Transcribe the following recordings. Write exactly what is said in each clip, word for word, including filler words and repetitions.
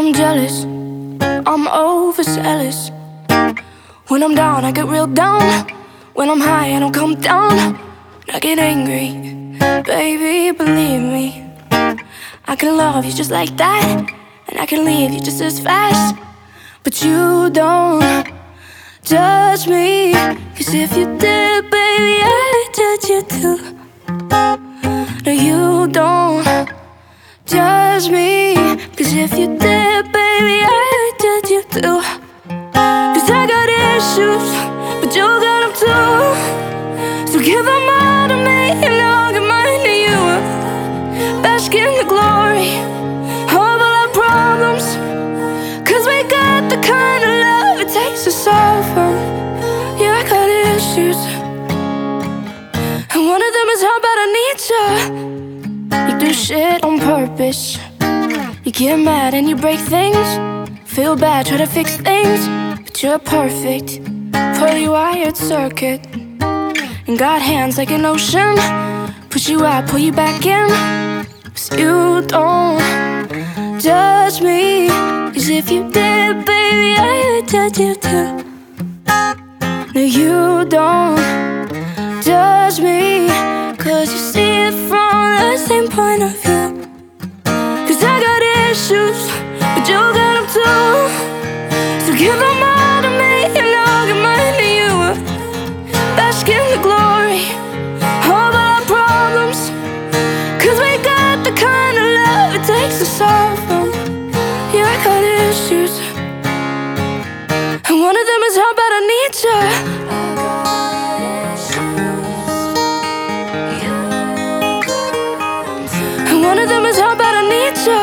I'm jealous, I'm overzealous. When I'm down, I get real down. When I'm high, I don't come down. I get angry, baby, believe me. I can love you just like that, and I can leave you just as fast. But you don't judge me, 'cause if you did, baby, I'd judge you too. No, you don't judge me, 'cause if you did, baby, I'd judge you too. 'Cause I got issues, but you got them too. So give them all to me and I'll give mine to you. Bask in the glory of all our problems, 'cause we got the kind of love it takes to solve them. Yeah, I got issues, and one of them is how bad I need you. You do shit on purpose. You get mad and you break things. Feel bad, try to fix things, but you're perfect, fully wired circuit. And got hands like an ocean. Push you out, pull you back in. 'Cause you don't judge me, 'cause if you did, baby, I would judge you too. No, you don't judge me, 'cause you see it from the same point of view. 'Cause I got issues, but you got them too. So give them all to me and I'll give mine to you. Bask in the glory of all our problems, 'cause we got the kind of love it takes to solve them. Yeah, I got issues, and one of them is how bad I need you. And one of them is how bad I need you.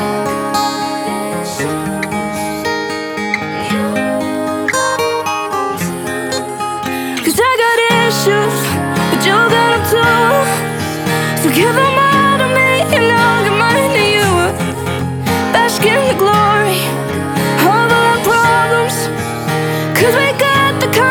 'Cause I got issues, but you got them too. So give them all to me and I'll give mine to you. Bask in the glory of all our problems, 'cause we got the kind